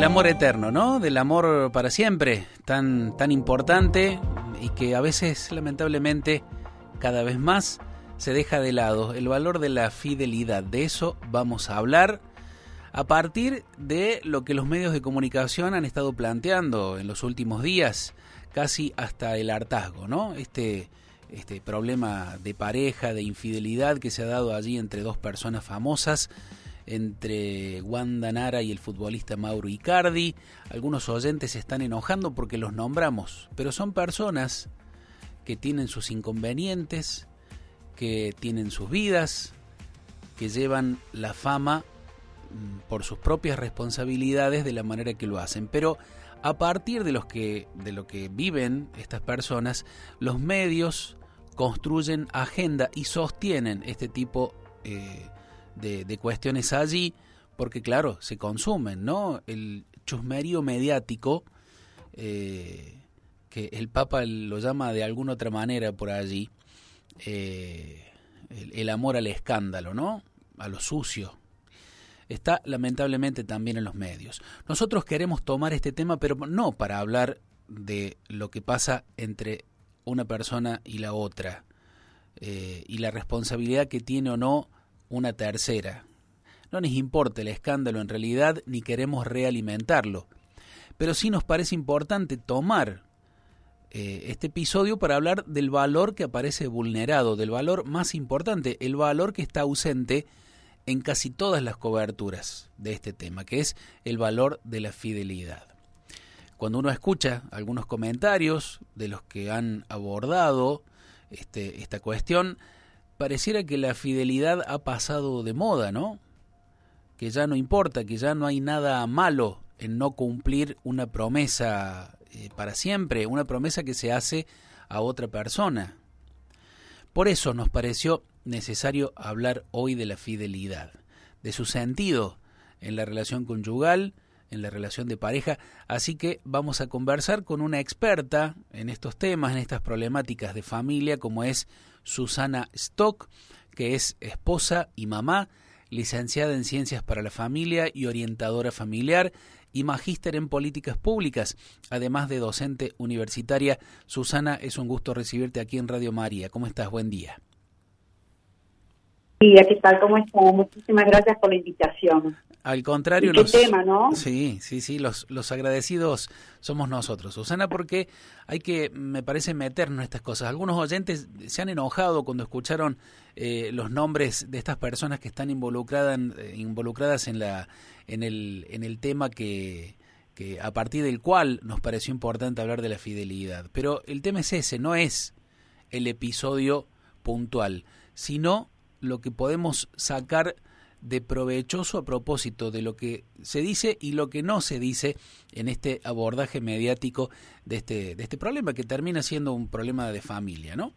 amor eterno, ¿no? Del amor para siempre, tan importante y que a veces, lamentablemente, cada vez más se deja de lado. El valor de la fidelidad, de eso vamos a hablar a partir de lo que los medios de comunicación han estado planteando en los últimos días, casi hasta el hartazgo, ¿no? Este problema de pareja, de infidelidad que se ha dado allí entre dos personas famosas, entre Wanda Nara y el futbolista Mauro Icardi. Algunos oyentes se están enojando porque los nombramos, pero son personas que tienen sus inconvenientes, que tienen sus vidas, que llevan la fama por sus propias responsabilidades de la manera que lo hacen. Pero a partir de lo que viven estas personas, los medios construyen agenda y sostienen este tipo de cuestiones allí, porque claro, se consumen, ¿no? El chusmerío mediático, que el Papa lo llama de alguna otra manera por allí, el amor al escándalo, ¿no? A lo sucio. Está lamentablemente también en los medios. Nosotros queremos tomar este tema, pero no para hablar de lo que pasa entre una persona y la otra, y la responsabilidad que tiene o no una tercera. No nos importa el escándalo en realidad, ni queremos realimentarlo, pero sí nos parece importante tomar este episodio para hablar del valor que aparece vulnerado, del valor más importante, el valor que está ausente en casi todas las coberturas de este tema, que es el valor de la fidelidad. Cuando uno escucha algunos comentarios de los que han abordado esta cuestión, pareciera que la fidelidad ha pasado de moda, ¿no? Que ya no importa, que ya no hay nada malo en no cumplir una promesa para siempre, una promesa que se hace a otra persona. Por eso nos pareció necesario hablar hoy de la fidelidad, de su sentido en la relación conyugal, en la relación de pareja. Así que vamos a conversar con una experta en estos temas, en estas problemáticas de familia, como es Susana Stock, que es esposa y mamá, licenciada en Ciencias para la Familia y orientadora familiar y magíster en Políticas Públicas, además de docente universitaria. Susana, es un gusto recibirte aquí en Radio María. ¿Cómo estás? Buen día. Sí, ¿qué tal? ¿Cómo estás? Muchísimas gracias por la invitación. Al contrario, ¿Qué tema, no? Sí, los agradecidos somos nosotros, Susana, porque hay que, me parece, meternos en estas cosas. Algunos oyentes se han enojado cuando escucharon los nombres de estas personas que están involucradas en el tema que a partir del cual nos pareció importante hablar de la fidelidad. Pero el tema es ese, no es el episodio puntual, sino lo que podemos sacar de provechoso a propósito de lo que se dice y lo que no se dice en este abordaje mediático de este problema, que termina siendo un problema de familia, ¿no?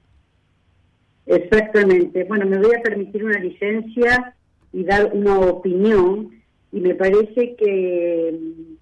Exactamente. Bueno, me voy a permitir una licencia y dar una opinión, y me parece que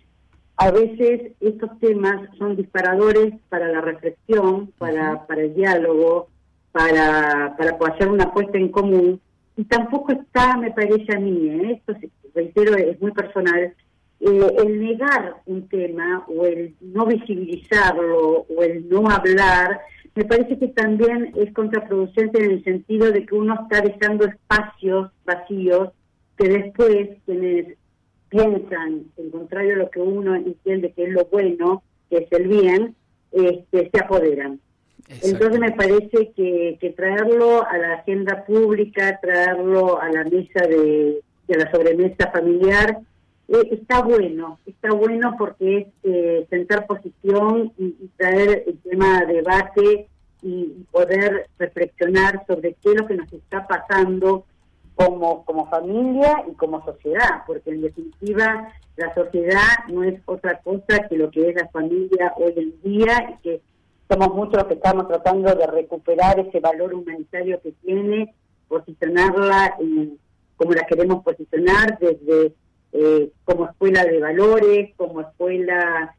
a veces estos temas son disparadores para la reflexión, para el diálogo, para hacer una apuesta en común. Y tampoco está, me parece a mí, esto reitero, es muy personal, el negar un tema o el no visibilizarlo o el no hablar, me parece que también es contraproducente en el sentido de que uno está dejando espacios vacíos que después quienes piensan, en contrario a lo que uno entiende que es lo bueno, que es el bien, se apoderan. Exacto. Entonces me parece que traerlo a la agenda pública, traerlo a la mesa de la sobremesa familiar, está bueno porque es sentar posición y traer el tema a debate y poder reflexionar sobre qué es lo que nos está pasando como familia y como sociedad, porque en definitiva la sociedad no es otra cosa que lo que es la familia hoy en día, y que somos muchos los que estamos tratando de recuperar ese valor humanitario que tiene, posicionarla como la queremos posicionar, desde como escuela de valores, como escuela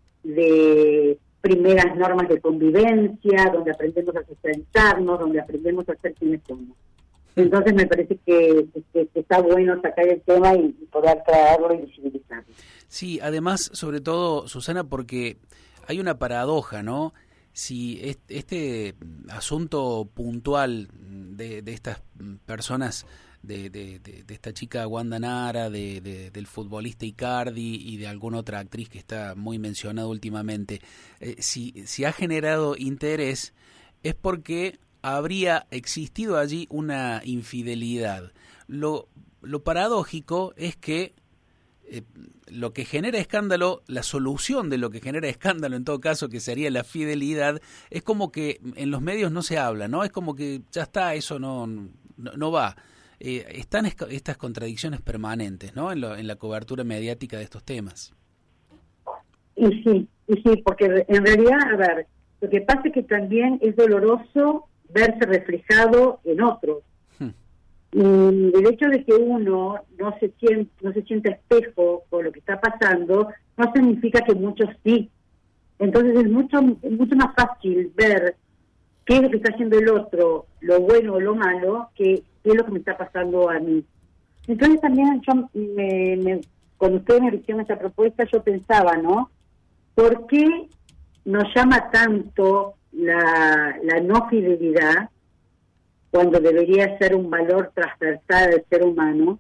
de primeras normas de convivencia, donde aprendemos a socializarnos, donde aprendemos a ser quienes somos. Entonces me parece que está bueno sacar el tema y poder traerlo y visibilizarlo. Sí, además, sobre todo, Susana, porque hay una paradoja, ¿no? Si este asunto puntual de estas personas, de esta chica Wanda Nara, del futbolista Icardi y de alguna otra actriz que está muy mencionada últimamente, si ha generado interés, es porque habría existido allí una infidelidad. Lo paradójico es que lo que genera escándalo, la solución de lo que genera escándalo en todo caso, que sería la fidelidad, es como que en los medios no se habla, ¿no? Es como que ya está, eso no va. Están estas contradicciones permanentes, ¿no? En la cobertura mediática de estos temas. Y sí, porque en realidad, a ver, lo que pasa es que también es doloroso verse reflejado en otros. Y el hecho de que uno no se sienta espejo con lo que está pasando no significa que muchos sí. Entonces es mucho más fácil ver qué es lo que está haciendo el otro, lo bueno o lo malo, que qué es lo que me está pasando a mí. Entonces también yo cuando ustedes me hicieron esta propuesta, yo pensaba, ¿no? ¿Por qué nos llama tanto la no fidelidad, cuando debería ser un valor transversal del ser humano?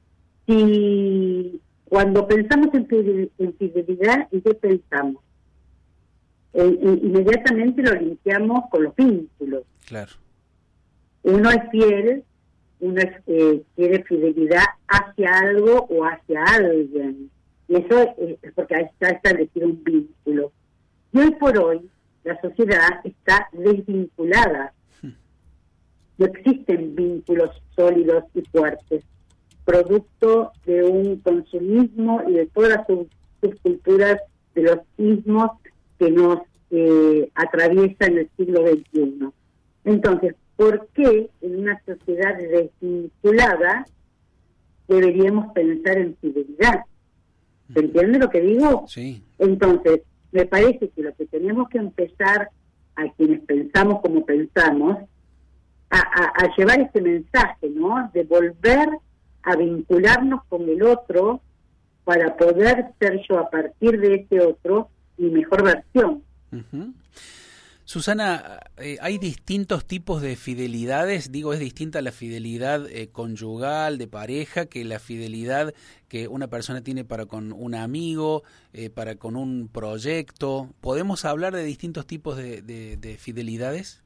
Si cuando pensamos en fidelidad, ¿en qué pensamos? Inmediatamente lo limpiamos con los vínculos. Claro. Uno es fiel, uno quiere fidelidad hacia algo o hacia alguien. Y eso es porque ahí está establecido un vínculo. Y hoy por hoy, la sociedad está desvinculada. No existen vínculos sólidos y fuertes, producto de un consumismo y de todas las subculturas de los ismos que nos atraviesan el siglo XXI. Entonces, ¿por qué en una sociedad desvinculada deberíamos pensar en fidelidad? ¿Se entiende lo que digo? Sí. Entonces, me parece que lo que tenemos que empezar, a quienes pensamos como pensamos, a llevar ese mensaje, ¿no? De volver a vincularnos con el otro para poder ser yo a partir de ese otro mi mejor versión. Uh-huh. Susana, hay distintos tipos de fidelidades, digo, es distinta la fidelidad conyugal, de pareja, que la fidelidad que una persona tiene para con un amigo, para con un proyecto. ¿Podemos hablar de distintos tipos de fidelidades?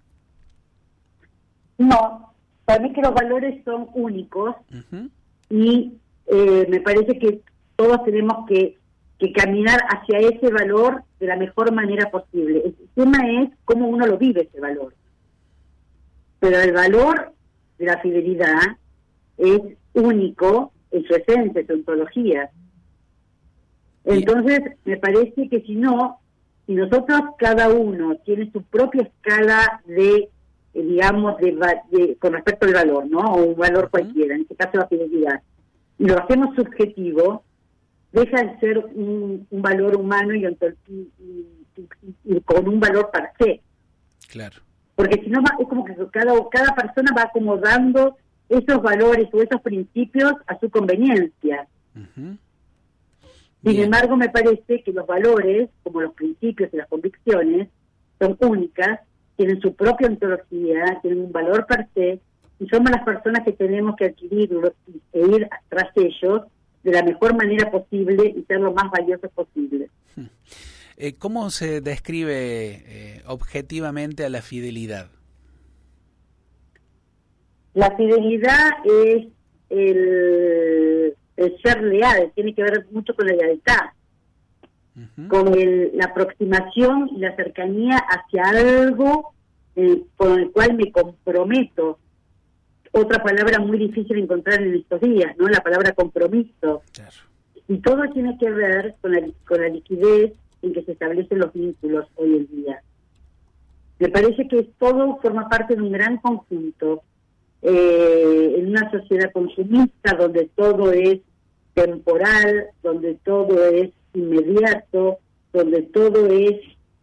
No, para mí que los valores son únicos. Uh-huh. Y me parece que todos tenemos que caminar hacia ese valor de la mejor manera posible. El tema es cómo uno lo vive ese valor. Pero el valor de la fidelidad es único en su esencia, en su ontología. Entonces, me parece que si nosotros cada uno tiene su propia escala de digamos, con respecto al valor, ¿no? O un valor cualquiera, en este caso la fidelidad, y lo hacemos subjetivo, deja de ser un valor humano y con un valor per se. Claro. Porque si no, es como que cada persona va acomodando esos valores o esos principios a su conveniencia. Uh-huh. Sin embargo, me parece que los valores, como los principios y las convicciones, son únicas, tienen su propia ontología, tienen un valor per se, y somos las personas que tenemos que adquirirlos e ir tras ellos de la mejor manera posible y ser lo más valiosos posible. ¿Cómo se describe objetivamente a la fidelidad? La fidelidad es el ser leal, tiene que ver mucho con la lealtad, uh-huh, con la aproximación y la cercanía hacia algo con el cual me comprometo. Otra palabra muy difícil de encontrar en estos días, ¿no? La palabra compromiso. Claro. Y todo tiene que ver con la liquidez en que se establecen los vínculos hoy en día. Me parece que todo forma parte de un gran conjunto. En una sociedad consumista donde todo es temporal, donde todo es inmediato, donde todo es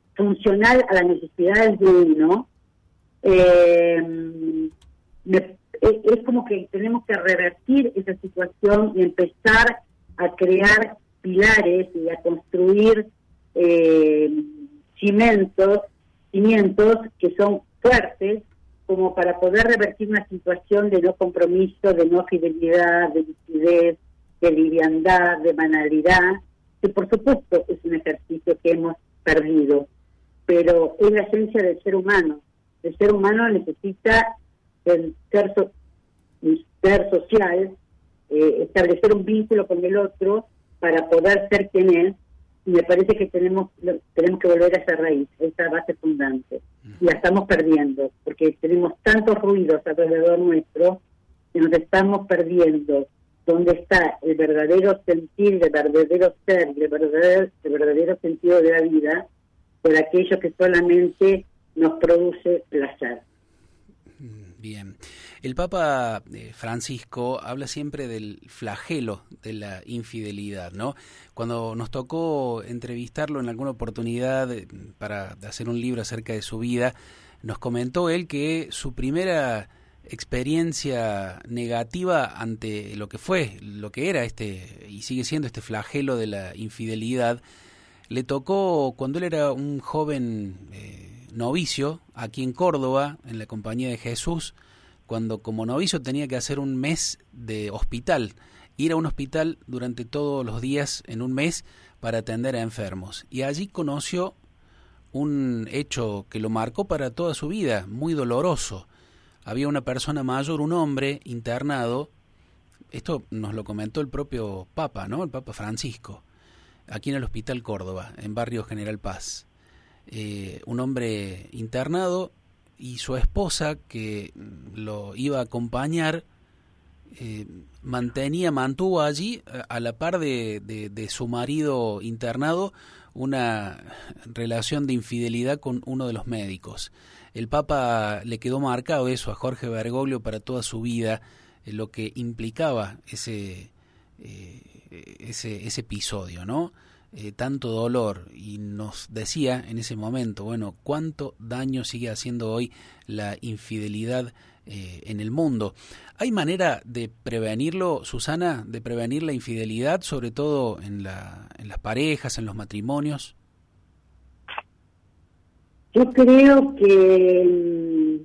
funcional a las necesidades de uno, es como que tenemos que revertir esa situación y empezar a crear pilares y a construir cimientos que son fuertes como para poder revertir una situación de no compromiso, de no fidelidad, de liquidez, de liviandad, de banalidad, que por supuesto es un ejercicio que hemos perdido, pero es la esencia del ser humano. El ser humano necesita el ser social, establecer un vínculo con el otro para poder ser quien es, y me parece que tenemos que volver a esa raíz, a esa base fundante, y la estamos perdiendo, porque tenemos tantos ruidos alrededor nuestro que nos estamos perdiendo dónde está el verdadero sentir, el verdadero ser, el verdadero sentido de la vida, por aquello que solamente nos produce placer. Bien. El Papa Francisco habla siempre del flagelo de la infidelidad, ¿no? Cuando nos tocó entrevistarlo en alguna oportunidad para hacer un libro acerca de su vida, nos comentó él que su primera experiencia negativa ante lo que era y sigue siendo este flagelo de la infidelidad, le tocó cuando él era un joven novicio aquí en Córdoba, en la Compañía de Jesús, cuando como novicio tenía que hacer un mes de hospital, ir a un hospital durante todos los días en un mes para atender a enfermos. Y allí conoció un hecho que lo marcó para toda su vida, muy doloroso. Había una persona mayor, un hombre internado, esto nos lo comentó el propio Papa, ¿no? El Papa Francisco, aquí en el Hospital Córdoba, en Barrio General Paz. Un hombre internado y su esposa, que lo iba a acompañar, mantuvo allí, a la par de su marido internado, una relación de infidelidad con uno de los médicos. El Papa le quedó marcado eso a Jorge Bergoglio para toda su vida, lo que implicaba ese episodio, ¿no? Tanto dolor, y nos decía en ese momento, bueno, cuánto daño sigue haciendo hoy la infidelidad en el mundo. ¿Hay manera de prevenirlo, Susana, de prevenir la infidelidad, sobre todo en las parejas, en los matrimonios? Yo creo que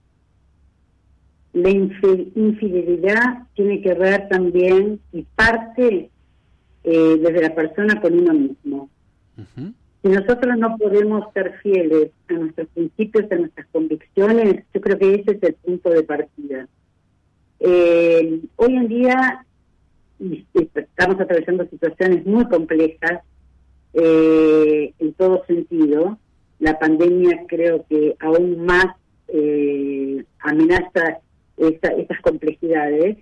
la infidelidad tiene que ver también y parte desde la persona con uno mismo. Uh-huh. Si nosotros no podemos ser fieles a nuestros principios, a nuestras convicciones, yo creo que ese es el punto de partida. Hoy en día estamos atravesando situaciones muy complejas en todo sentido. La pandemia creo que aún más amenaza estas complejidades.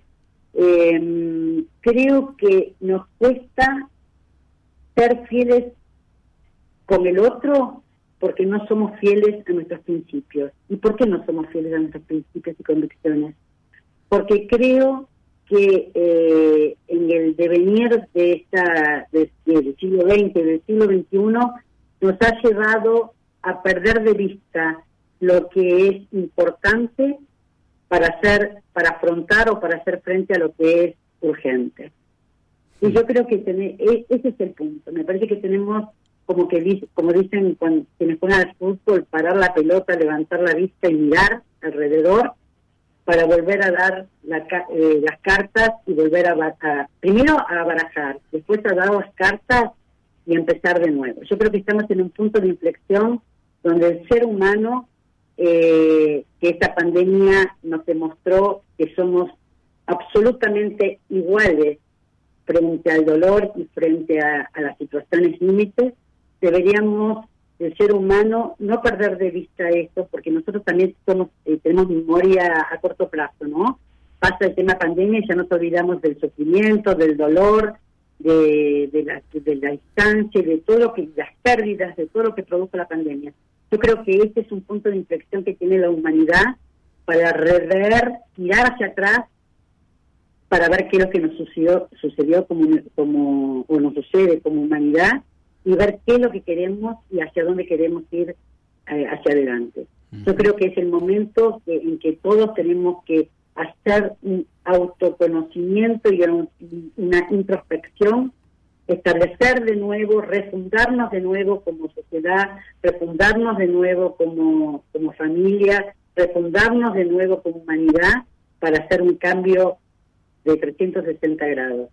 Creo que nos cuesta ser fieles con el otro porque no somos fieles a nuestros principios. ¿Y por qué no somos fieles a nuestros principios y convicciones? Porque creo que en el devenir del siglo XX, del siglo XXI, nos ha llevado a perder de vista lo que es importante para afrontar o para hacer frente a lo que es urgente. Y yo creo que ese es el punto. Me parece que tenemos, como dicen quienes juegan al fútbol, parar la pelota, levantar la vista y mirar alrededor para volver a dar las cartas y volver primero a barajar, después a dar las cartas y empezar de nuevo. Yo creo que estamos en un punto de inflexión donde el ser humano, que esta pandemia nos demostró que somos absolutamente iguales frente al dolor y frente a las situaciones límites, deberíamos, el ser humano, no perder de vista esto, porque nosotros también tenemos memoria a corto plazo, ¿no? Pasa el tema pandemia y ya nos olvidamos del sufrimiento, del dolor, de la distancia, de todo lo que, las pérdidas, de todo lo que produjo la pandemia. Yo creo que este es un punto de inflexión que tiene la humanidad para tirar hacia atrás, para ver qué es lo que nos sucedió o nos sucede como humanidad, y ver qué es lo que queremos y hacia dónde queremos ir hacia adelante. Yo creo que es el momento en que todos tenemos que hacer un autoconocimiento y una introspección, establecer de nuevo, refundarnos de nuevo como sociedad, refundarnos de nuevo como familia, refundarnos de nuevo como humanidad para hacer un cambio de 360 grados.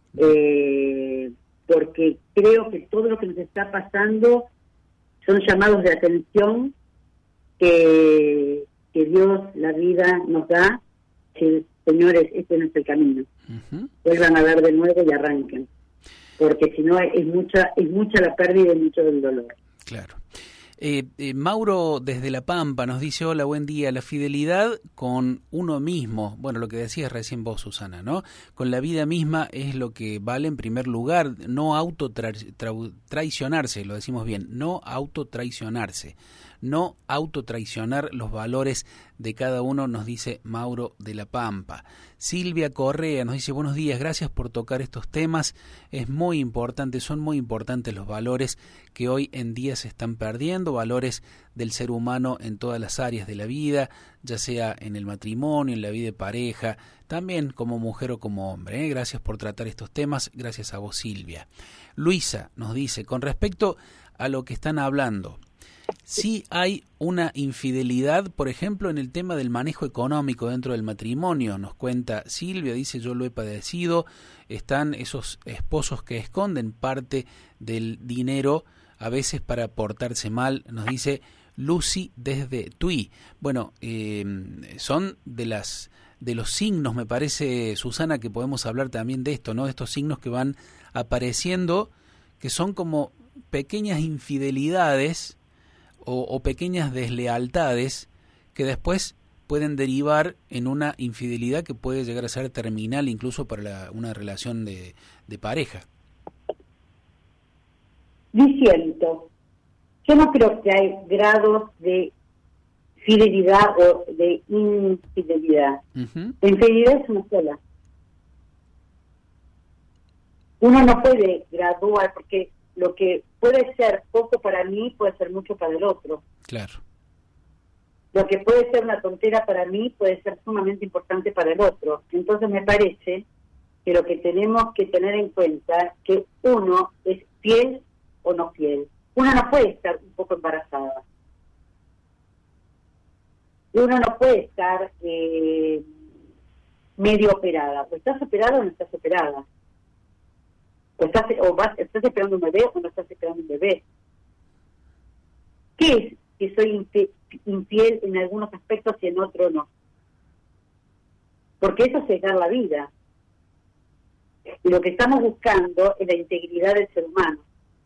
Porque creo que todo lo que nos está pasando son llamados de atención que Dios, la vida, nos da. Sí, señores, este no es el camino. Uh-huh. Vuelvan a ver de nuevo y arranquen, porque si no es mucha la pérdida y mucho del dolor. Claro. Mauro desde La Pampa nos dice: hola, buen día. La fidelidad con uno mismo, bueno, lo que decías recién vos, Susana, ¿no? Con la vida misma es lo que vale en primer lugar, no autotraicionarse, lo decimos bien, no autotraicionarse, no autotraicionar los valores de cada uno, nos dice Mauro de La Pampa. Silvia Correa nos dice: buenos días, gracias por tocar estos temas, es muy importante, son muy importantes los valores que hoy en día se están perdiendo, valores del ser humano en todas las áreas de la vida, ya sea en el matrimonio, en la vida de pareja, también como mujer o como hombre. Gracias por tratar estos temas, gracias a vos, Silvia. Luisa nos dice: con respecto a lo que están hablando, sí hay una infidelidad, por ejemplo, en el tema del manejo económico dentro del matrimonio, nos cuenta Silvia, dice: yo lo he padecido, están esos esposos que esconden parte del dinero, a veces para portarse mal, nos dice Lucy desde Tui. Bueno, son de los signos, me parece, Susana, que podemos hablar también de esto, ¿no? De estos signos que van apareciendo, que son como pequeñas infidelidades o pequeñas deslealtades que después pueden derivar en una infidelidad que puede llegar a ser terminal incluso para una relación de pareja. Diciendo, yo no creo que hay grados de fidelidad o de infidelidad. Uh-huh. La infidelidad es una sola. Uno no puede graduar, porque lo que puede ser poco para mí puede ser mucho para el otro. Claro. Lo que puede ser una tontera para mí puede ser sumamente importante para el otro. Entonces me parece que lo que tenemos que tener en cuenta es que uno es fiel o no fiel. Uno no puede estar un poco embarazada. Uno no puede estar medio operada. O estás operada o no estás operada. ¿Estás esperando un bebé o no estás esperando un bebé? ¿Qué es que soy infiel en algunos aspectos y en otros no? Porque eso es dejar la vida. Y lo que estamos buscando es la integridad del ser humano.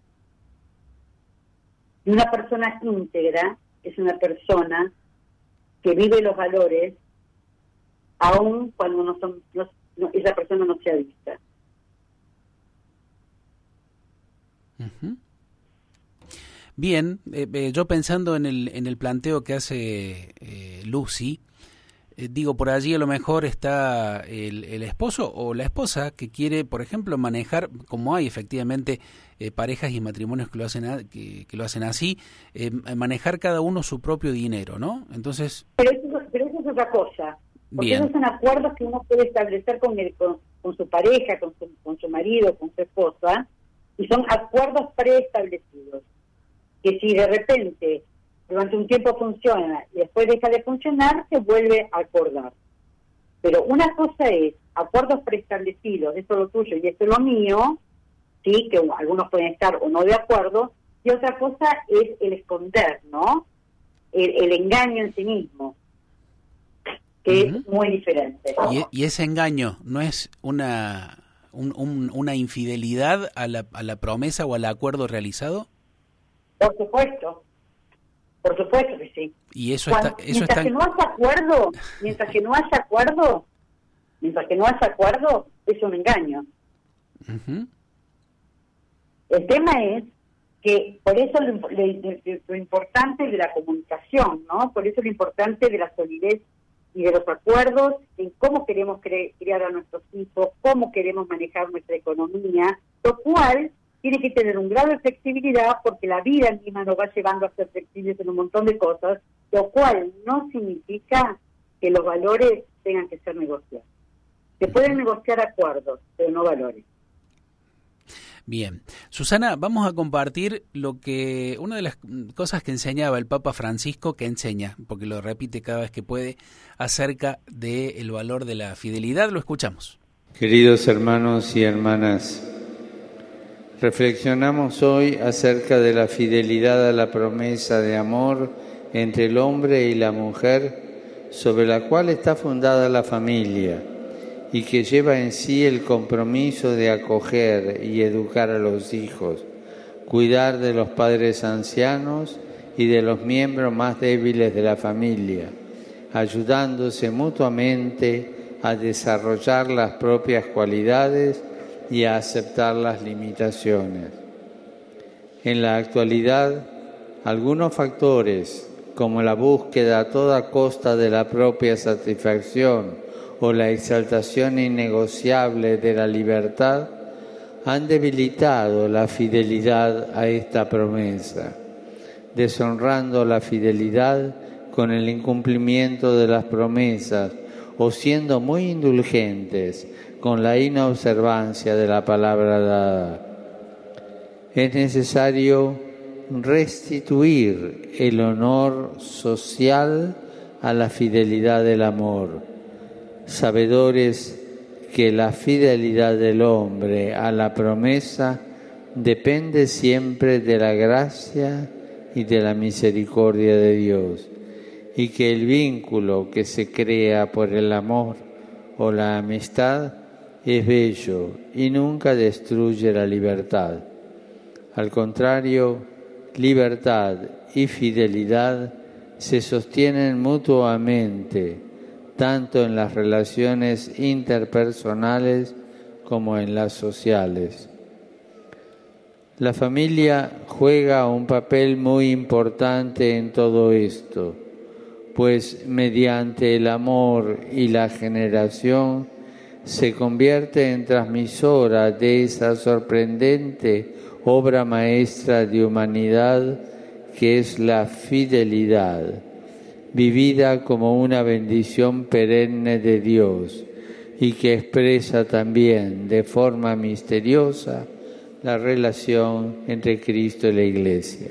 Y una persona íntegra es una persona que vive los valores aun cuando esa persona no sea vista. Uh-huh. Bien, yo pensando en el planteo que hace Lucy, digo, por allí a lo mejor está el esposo o la esposa que quiere, por ejemplo, manejar, como hay efectivamente parejas y matrimonios que lo hacen que lo hacen así, manejar cada uno su propio dinero, ¿no? Entonces, pero eso es otra cosa, porque bien. Esos son acuerdos que uno puede establecer con su pareja, con su marido, con su esposa, y son acuerdos preestablecidos, que si de repente durante un tiempo funciona y después deja de funcionar, se vuelve a acordar. Pero una cosa es acuerdos preestablecidos, esto es lo tuyo y esto es lo mío, sí, que algunos pueden estar o no de acuerdo, y otra cosa es el esconder, ¿no? El engaño en sí mismo, que uh-huh. es muy diferente. ¿Y ese engaño no es una infidelidad a la promesa o al acuerdo realizado? Por supuesto que sí. Y eso mientras que no haya acuerdo, es un engaño. Uh-huh. El tema es que por eso lo importante de la comunicación, ¿no? Por eso lo importante de la solidez y de los acuerdos en cómo queremos criar a nuestros hijos, cómo queremos manejar nuestra economía, lo cual tiene que tener un grado de flexibilidad porque la vida misma nos va llevando a ser flexibles en un montón de cosas, lo cual no significa que los valores tengan que ser negociados. Se pueden negociar acuerdos, pero no valores. Bien. Susana, vamos a compartir una de las cosas que enseñaba el Papa Francisco, que enseña, porque lo repite cada vez que puede, acerca del valor de la fidelidad. Lo escuchamos. Queridos hermanos y hermanas, reflexionamos hoy acerca de la fidelidad a la promesa de amor entre el hombre y la mujer, sobre la cual está fundada la familia, y que lleva en sí el compromiso de acoger y educar a los hijos, cuidar de los padres ancianos y de los miembros más débiles de la familia, ayudándose mutuamente a desarrollar las propias cualidades y a aceptar las limitaciones. En la actualidad, algunos factores, como la búsqueda a toda costa de la propia satisfacción o la exaltación innegociable de la libertad, han debilitado la fidelidad a esta promesa, deshonrando la fidelidad con el incumplimiento de las promesas o siendo muy indulgentes con la inobservancia de la palabra dada. Es necesario restituir el honor social a la fidelidad del amor, sabedores que la fidelidad del hombre a la promesa depende siempre de la gracia y de la misericordia de Dios, y que el vínculo que se crea por el amor o la amistad es bello y nunca destruye la libertad. Al contrario, libertad y fidelidad se sostienen mutuamente, tanto en las relaciones interpersonales como en las sociales. La familia juega un papel muy importante en todo esto, pues mediante el amor y la generación se convierte en transmisora de esa sorprendente obra maestra de humanidad que es la fidelidad, vivida como una bendición perenne de Dios y que expresa también de forma misteriosa la relación entre Cristo y la Iglesia.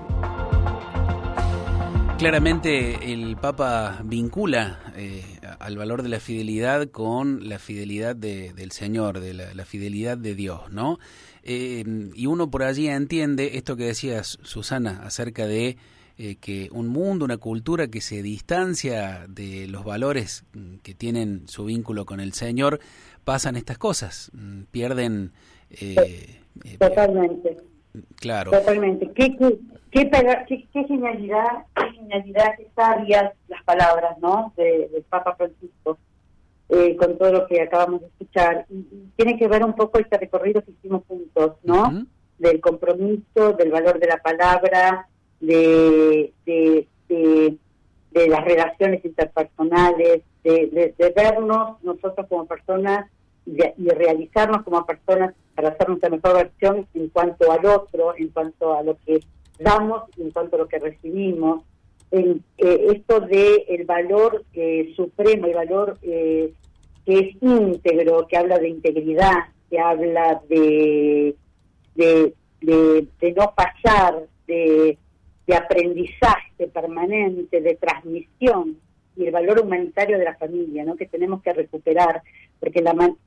Claramente el Papa vincula al valor de la fidelidad con la fidelidad del Señor, de la fidelidad de Dios, ¿no? Y uno por allí entiende esto que decías, Susana, acerca de que un mundo, una cultura que se distancia de los valores que tienen su vínculo con el Señor, pasan estas cosas, pierden... Totalmente. Claro. Totalmente. Qué genialidad, qué sabias las palabras, ¿no? del Papa Francisco, con todo lo que acabamos de escuchar. Y tiene que ver un poco este recorrido que hicimos juntos, ¿no? Uh-huh. Del compromiso, del valor de la palabra, de las relaciones interpersonales, de vernos nosotros como personas y realizarnos como personas para hacer nuestra mejor versión en cuanto al otro, en cuanto a lo que damos, en cuanto a lo que recibimos. Esto de el valor supremo, el valor que es íntegro, que habla de integridad, que habla de no fallar, de aprendizaje permanente, de transmisión, y el valor humanitario de la familia, ¿no? Que tenemos que recuperar, porque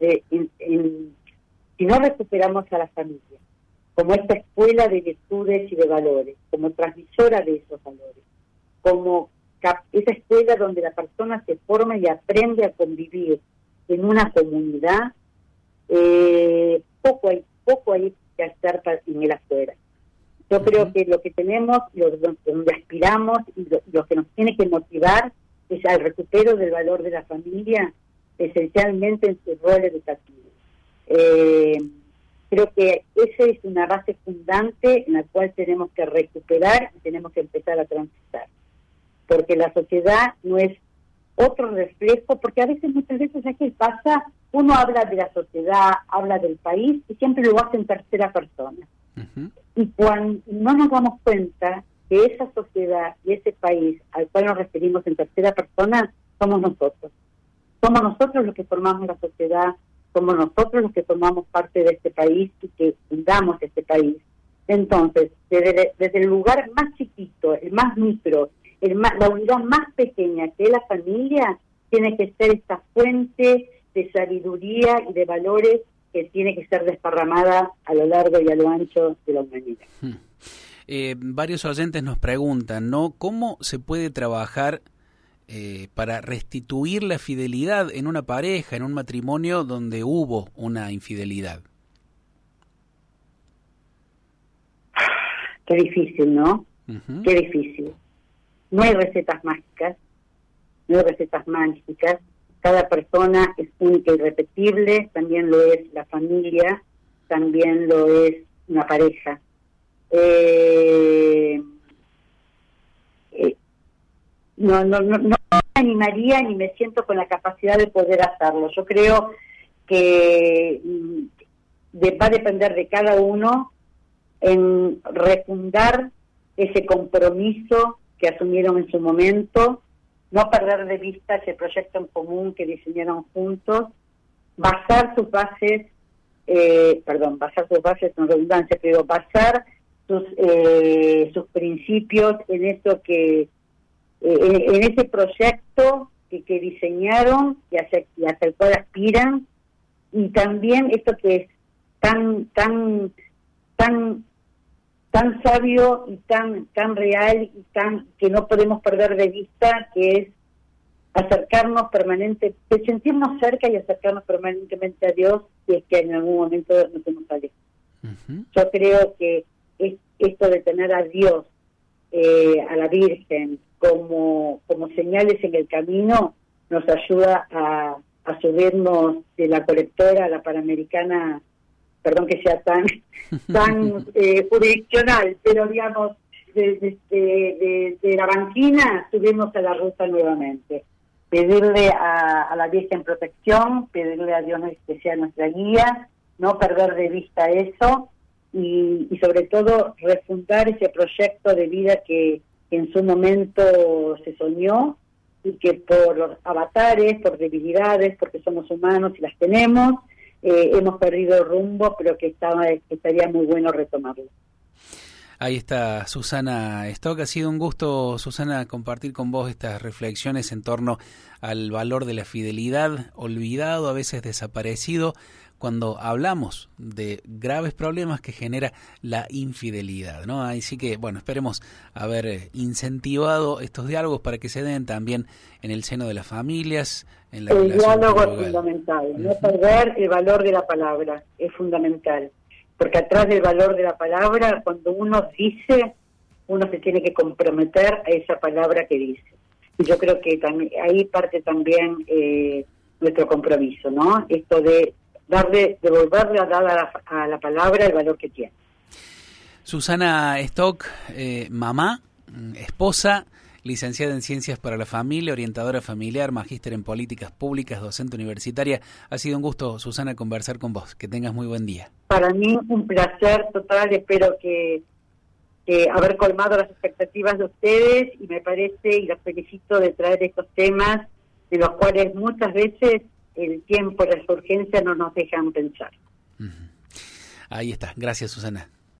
si no recuperamos a la familia como esta escuela de virtudes y de valores, como transmisora de esos valores, como esa escuela donde la persona se forma y aprende a convivir en una comunidad, poco hay que hacer en el afuera. Yo creo que lo que tenemos, donde aspiramos y lo que nos tiene que motivar es al recupero del valor de la familia, esencialmente en su rol educativo. Creo que esa es una base fundante en la cual tenemos que recuperar y tenemos que empezar a transitar. Porque la sociedad no es otro reflejo, porque muchas veces aquí pasa, uno habla de la sociedad, habla del país y siempre lo hace en tercera persona. Uh-huh. Y cuando no nos damos cuenta que esa sociedad y ese país al cual nos referimos en tercera persona somos nosotros. somos nosotros los que formamos la sociedad, somos nosotros los que formamos parte de este país y que fundamos este país. Entonces, desde el lugar más chiquito, el más micro, la unidad más pequeña que es la familia, tiene que ser esta fuente de sabiduría y de valores que tiene que ser desparramada a lo largo y a lo ancho de la humanidad. Varios oyentes nos preguntan, ¿no? ¿Cómo se puede trabajar para restituir la fidelidad en una pareja, en un matrimonio donde hubo una infidelidad? Qué difícil, ¿no? Uh-huh. Qué difícil. No hay recetas mágicas, no hay recetas mágicas. Cada persona es única y irrepetible, también lo es la familia, también lo es una pareja. No me animaría ni me siento con la capacidad de poder hacerlo. Yo creo que va a depender de cada uno en refundar ese compromiso que asumieron en su momento, no perder de vista ese proyecto en común que diseñaron juntos, basar sus bases, en redundancia, pero basar sus principios en eso que en ese proyecto que diseñaron y hacia el cual aspiran, y también esto que es tan sabio y tan real y tan que no podemos perder de vista, que es acercarnos sentirnos cerca y acercarnos permanentemente a Dios, si es que en algún momento nos hemos alejado. Uh-huh. Yo creo que esto de tener a Dios, a la Virgen, como señales en el camino, nos ayuda a subirnos de la colectora a la Panamericana, perdón que sea tan jurisdiccional, pero digamos, de la banquina subirnos a la ruta nuevamente. Pedirle a la Virgen protección, pedirle a Dios que sea nuestra guía, no perder de vista eso, y sobre todo refundar ese proyecto de vida que en su momento se soñó, y que por avatares, por debilidades, porque somos humanos y las tenemos, hemos perdido el rumbo, pero que estaría muy bueno retomarlo. Ahí está Susana Stock. Ha sido un gusto, Susana, compartir con vos estas reflexiones en torno al valor de la fidelidad, olvidado, a veces desaparecido, cuando hablamos de graves problemas que genera la infidelidad, ¿no? Así que, bueno, esperemos haber incentivado estos diálogos para que se den también en el seno de las familias, en la el relación diálogo conyugal. Es fundamental, no perder el valor de la palabra, es fundamental, porque atrás del valor de la palabra, cuando uno dice, uno se tiene que comprometer a esa palabra que dice. Y yo creo que también ahí parte también nuestro compromiso, ¿no? Esto de devolverle a dar a la palabra el valor que tiene. Susana Stock, mamá, esposa, licenciada en Ciencias para la Familia, orientadora familiar, magíster en Políticas Públicas, docente universitaria. Ha sido un gusto, Susana, conversar con vos. Que tengas muy buen día. Para mí un placer total. Espero que haber colmado las expectativas de ustedes, y me parece, y los felicito de traer estos temas de los cuales muchas veces el tiempo y las urgencias no nos dejan pensar. Ahí está. Gracias, Susana.